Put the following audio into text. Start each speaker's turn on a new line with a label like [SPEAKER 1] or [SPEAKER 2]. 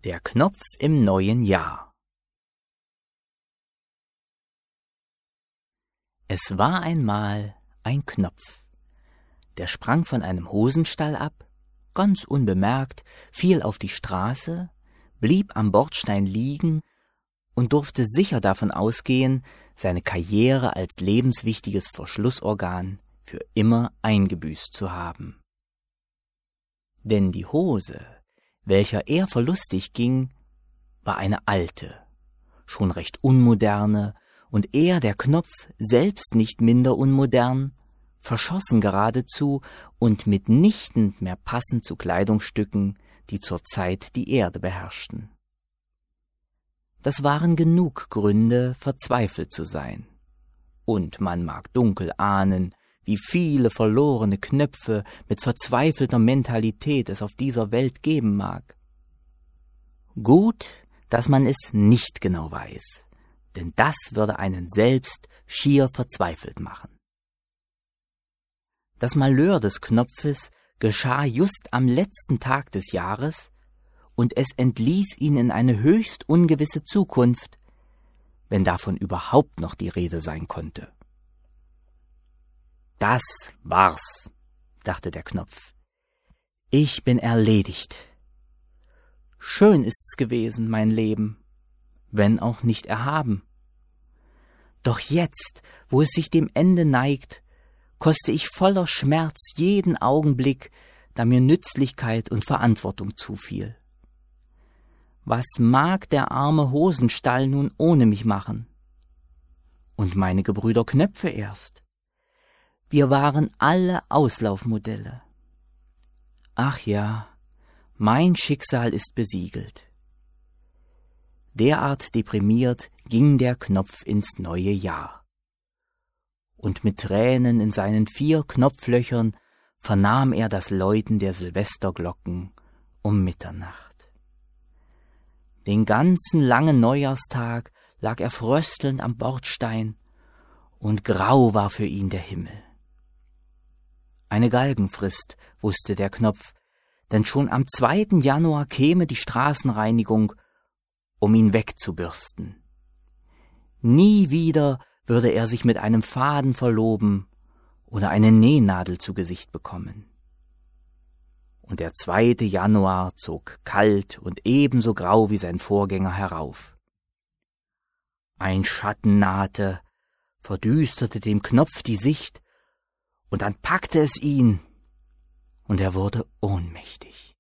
[SPEAKER 1] Der Knopf im neuen Jahr. Es war einmal ein Knopf. Der sprang von einem Hosenstall ab, ganz unbemerkt, fiel auf die Straße, blieb am Bordstein liegen und durfte sicher davon ausgehen, seine Karriere als lebenswichtiges Verschlussorgan für immer eingebüßt zu haben. Denn die Hose, welcher er verlustig ging, war eine alte, schon recht unmoderne, und er, der Knopf, selbst nicht minder unmodern, verschossen geradezu und mitnichten mehr passend zu Kleidungsstücken, die zur Zeit die Erde beherrschten. Das waren genug Gründe, verzweifelt zu sein. Und man mag dunkel ahnen, wie viele verlorene Knöpfe mit verzweifelter Mentalität es auf dieser Welt geben mag. Gut, dass man es nicht genau weiß, denn das würde einen selbst schier verzweifelt machen. Das Malheur des Knopfes geschah just am letzten Tag des Jahres, und es entließ ihn in eine höchst ungewisse Zukunft, wenn davon überhaupt noch die Rede sein konnte. Das war's, dachte der Knopf. Ich bin erledigt. Schön ist's gewesen, mein Leben, wenn auch nicht erhaben. Doch jetzt, wo es sich dem Ende neigt, koste ich voller Schmerz jeden Augenblick, da mir Nützlichkeit und Verantwortung zufiel. Was mag der arme Hosenstall nun ohne mich machen? Und meine Gebrüder Knöpfe erst. Wir waren alle Auslaufmodelle. Ach ja, mein Schicksal ist besiegelt. Derart deprimiert ging der Knopf ins neue Jahr. Und mit Tränen in seinen 4 Knopflöchern vernahm er das Läuten der Silvesterglocken um Mitternacht. Den ganzen langen Neujahrstag lag er fröstelnd am Bordstein, und grau war für ihn der Himmel. Eine Galgenfrist, wusste der Knopf, denn schon am 2. Januar käme die Straßenreinigung, um ihn wegzubürsten. Nie wieder würde er sich mit einem Faden verloben oder eine Nähnadel zu Gesicht bekommen. Und der 2. Januar zog kalt und ebenso grau wie sein Vorgänger herauf. Ein Schatten nahte, verdüsterte dem Knopf die Sicht, und dann packte es ihn, und er wurde ohnmächtig.